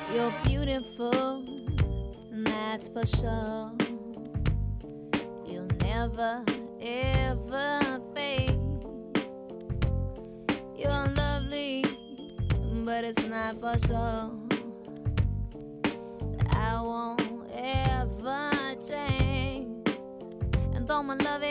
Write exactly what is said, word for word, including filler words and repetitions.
You're beautiful, that's for sure. You'll never, ever fade. You're lovely, but it's not for sure. I won't ever change. And though my love